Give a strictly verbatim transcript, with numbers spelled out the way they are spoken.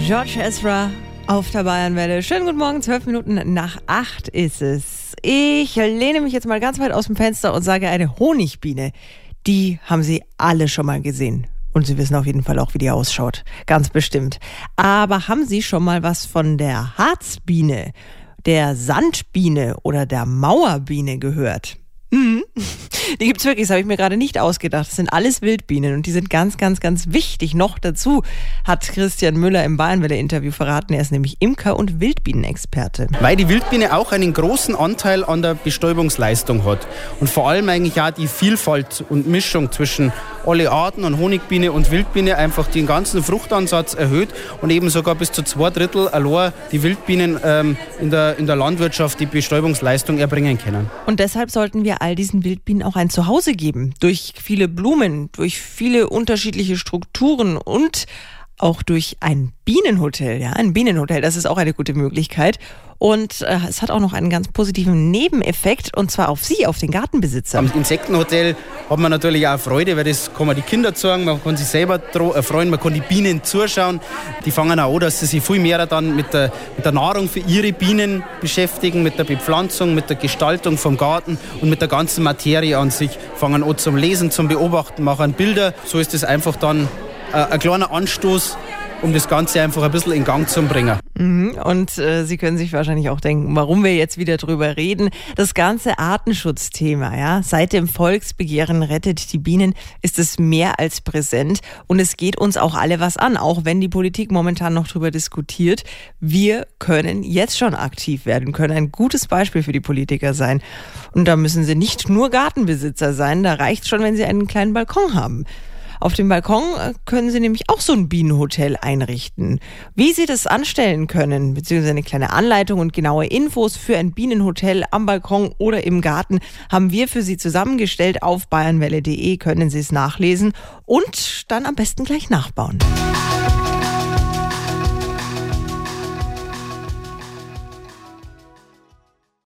George Ezra auf der Bayernwelle. Schönen guten Morgen, zwölf Minuten nach acht ist es. Ich lehne mich jetzt mal ganz weit aus dem Fenster und sage, eine Honigbiene, die haben Sie alle schon mal gesehen. Und Sie wissen auf jeden Fall auch, wie die ausschaut. Ganz bestimmt. Aber haben Sie schon mal was von der Harzbiene, der Sandbiene oder der Mauerbiene gehört? Mhm. Die gibt's wirklich, das habe ich mir gerade nicht ausgedacht. Das sind alles Wildbienen und die sind ganz, ganz, ganz wichtig. Noch dazu hat Christian Müller im Bayernwelle-Interview verraten, er ist nämlich Imker und Wildbienenexperte. Weil die Wildbiene auch einen großen Anteil an der Bestäubungsleistung hat und vor allem eigentlich auch die Vielfalt und Mischung zwischen alle Arten und Honigbiene und Wildbiene einfach den ganzen Fruchtansatz erhöht und eben sogar bis zu zwei Drittel allein die Wildbienen ähm, in der, in der Landwirtschaft die Bestäubungsleistung erbringen können. Und deshalb sollten wir all diesen Wildbienen auch ein Zuhause geben. Durch viele Blumen, durch viele unterschiedliche Strukturen und auch durch ein Bienenhotel. Ja, ein Bienenhotel, das ist auch eine gute Möglichkeit. Und äh, es hat auch noch einen ganz positiven Nebeneffekt, und zwar auf Sie, auf den Gartenbesitzer. Am Insektenhotel hat man natürlich auch Freude, weil das kann man die Kinder zeigen, man kann sich selber freuen, man kann die Bienen zuschauen. Die fangen auch an, dass sie sich viel mehr dann mit der, mit der Nahrung für ihre Bienen beschäftigen, mit der Bepflanzung, mit der Gestaltung vom Garten und mit der ganzen Materie an sich. Fangen an zum Lesen, zum Beobachten, machen Bilder. So ist es einfach dann äh, ein kleiner Anstoß, um das Ganze einfach ein bisschen in Gang zu bringen. Mhm. Und äh, Sie können sich wahrscheinlich auch denken, warum wir jetzt wieder drüber reden. Das ganze Artenschutzthema, ja, seit dem Volksbegehren Rettet die Bienen ist es mehr als präsent und es geht uns auch alle was an, auch wenn die Politik momentan noch drüber diskutiert. Wir können jetzt schon aktiv werden, können ein gutes Beispiel für die Politiker sein. Und da müssen Sie nicht nur Gartenbesitzer sein, da reicht schon, wenn Sie einen kleinen Balkon haben. Auf dem Balkon können Sie nämlich auch so ein Bienenhotel einrichten. Wie Sie das anstellen können, beziehungsweise eine kleine Anleitung und genaue Infos für ein Bienenhotel am Balkon oder im Garten, haben wir für Sie zusammengestellt. Auf bayernwelle punkt de können Sie es nachlesen und dann am besten gleich nachbauen.